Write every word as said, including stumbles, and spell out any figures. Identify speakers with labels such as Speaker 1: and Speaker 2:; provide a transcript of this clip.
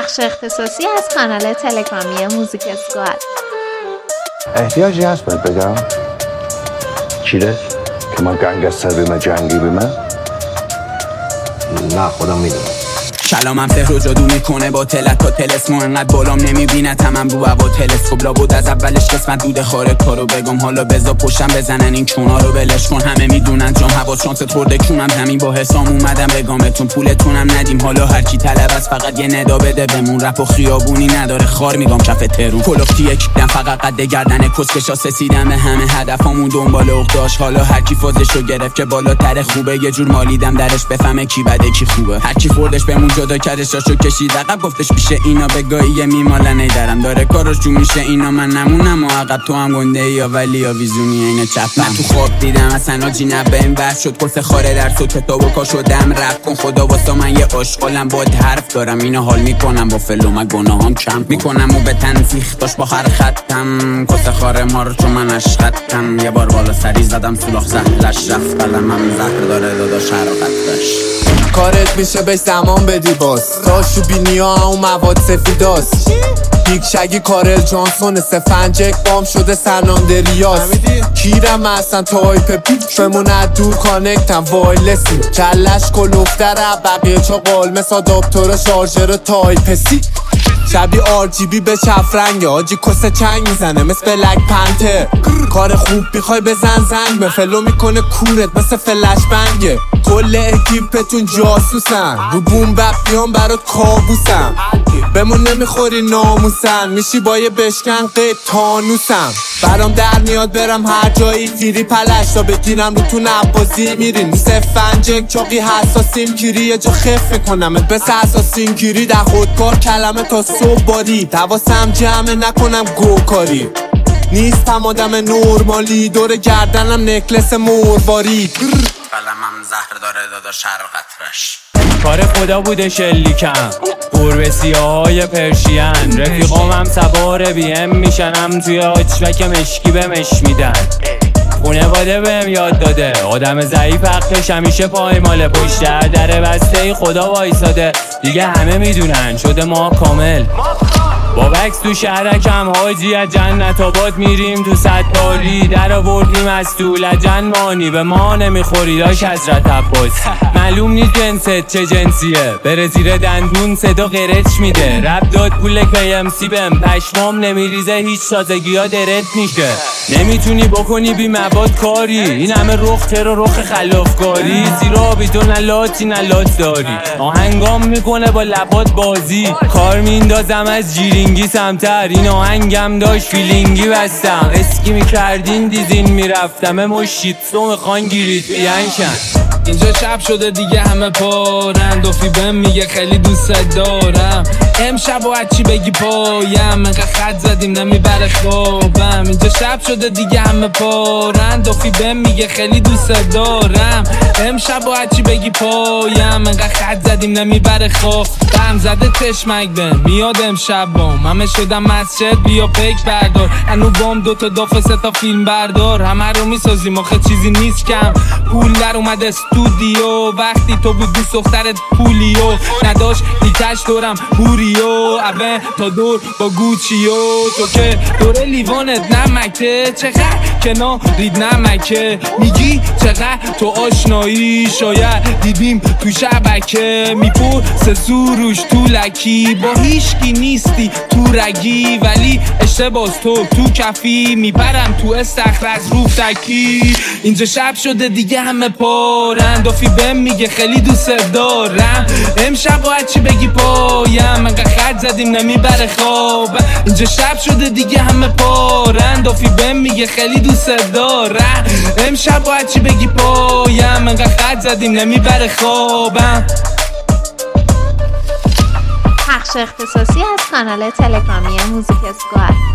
Speaker 1: بخش اختصاصی از کانال تلگرامی موزیک اسکواد.
Speaker 2: احتیاجی هست باید بگم چیه؟ که ما گنگستر بیمه جنگی بیمه؟ نه خودم میدونم.
Speaker 3: کلامم سحر و جادو میکنه با تلت و تلسمو انقدر بالام نمیبینه تمام رو هوا تلسکوپ لابد از اولش قسمت دوده خارج کارو بگم حالا بزا پشتم بزنن این چونا رو بلش کن. همه میدونن جام هوا شانس خورده کونم زمین با حسام اومدم بگامتون پولتونم ندیم حالا هر کی طلب از فقط یه ندا بده بمون رپ و خیابونی نداره خار میگم کف ترون کلفتی یک دم فقط قد گردن کسکشا سسیدم به همه هدفامون دنبال عقداش حالا هر کی فازشو گرفت که بالاتر خوبه یه جور مالیدم درش بفهمه کی بده کی خوبه هر کی خوردش بمون جدا کردش راشو کشید عقب گفتش پیش اینا بگاهی میماله نیدارم داره کارش جو میشه اینا من نمونم و عقب تو هم گنده یا ولی یا ویزونی اینه چپ من تو خواب دیدم اصلا آجی نبه این بحث شد پرس خاره درس و کتاب و کا شدم رفت کن خدا واسه من یه عاشقالم با حرف دارم اینو حال میکنم با فلو من گناهام کم میکنم و به تنسیخ داشت با هر خطم کس خاره ما رو چون من اشقتم یه بار بالا سری زدم سولاخ زهرش رفت قلمم زهر داره داداش هر قطرش
Speaker 4: کارت میشه بهش زمان بدی باز تا شوبینی ها اون مواد سفیداست بیگ شگی کارل جانسون سفنجک بام شده سناندریاس کیرم اصلا تایپ پیفمون از دور کانکتم وایلسی کلش کلوفتر بقیه چا قالمس آداپتور شارژر تایپ سی شبی آر جی بی به چف رنگه آجی کسه چنگ میزنه مثل بلک پنتر کار خوب میخوای بزن زنگ مفلو میکنه کورت مثل فلش بنگه کل اکیپتون جاسوسن رو بوم بقیان برات کابوسن بمون نمیخوری ناموسن میشی با یه بشکن قیب تانوسم برام در میاد برم هر جایی فیری پلش تا بگیرم رو تو نبازی میرین سفنجک چاقی حساسیم کیری یه جا خف میکنم بس حساسین کیری در خودکار کلمه تا صبح باری حواسم جمع نکنم گوکاری نیستم آدم نورمالی دور گردنم نکلس مورواری
Speaker 3: قلمم زهر داره داداش هر قطرش
Speaker 5: کار خدا بوده شلیکم قرب سیاهای پرشین رفیقام هم سوار بی ام میشنم توی آچمک مشکی به مش میدن خونواده بهم یاد داده آدم ضعیف حقش همیشه پایماله پشت در بسته خدا وایساده دیگه همه میدونن شده ما کامل با بکس تو شهرکم حاجی از جنت آباد میریم تو ستاری در آوردیم از تو لجن مانی به ما نمیخوری داش حضرت عباس معلوم نیست جنست چه جنسیه بره زیر دندون صدا قرچ میده رب داد پول کی ام سی بهم پشمام نمیریزه هیچ تازگی ها درت میشه نمیتونی بکنی بی مواد کاری این همه رخ تر رخ خلافکاری زیرا بی تو نه لاتی نه لات داری آهنگام میکنه با لبات بازی کار میندازم از جیرینگی سمتر این آهنگم داشت فیلینگی بستم اسکی میکردین دیزین میرفتم مشیتسو میخوان گیرید بیانشن
Speaker 6: اینجا شب شده دیگه همه پارن دوفی بهم میگه خیلی دوست دارم امشب و هرچی بگی پایم انقدر خط زدیم نمیبره خوابم اینجا شب شده دیگه همه پارن دوفی بهم میگه خیلی دوست دارم امشب و هرچی بگی پایم انقدر خط زدیم نمیبره خوابم زده چشمک بهم میاد امشب بام همه شدم مسجد بیا پیک بردار انو بام دوتا دافه سه تا فیلم بردار همه رو میسازیم آخه چیزی نیست کم پول در اومد استودیو وقتی تو بود دوست دخترت پولیو نداشت دیتش دورم بوریو اوه تا دور با گوچیو تو که دوره لیوانت نمکه چقدر کنار رید نمکه میگی چقدر تو آشنایی شاید دیدیم تو شبکه میپور سه سوروش تو لکی با هیچکی نیستی تو رگی ولی اشتباز تو تو کفی میبرم تو استخرز روفتکی اینجا شب شده دیگه همه پارن دافی بهم میگه خیلی دوست دارم امشب و هرچی بگی پایم انقدر خط زدیم نمیبره خواب اینجا شب شده دیگه همه پارن دافی بهم میگه خیلی دوست دارم امشب و هرچی بگی پایم انقدر خط زدیم نمیبره خوابم
Speaker 1: بخش اختصاصی از کانال تلگرامی موزیک اسکواد.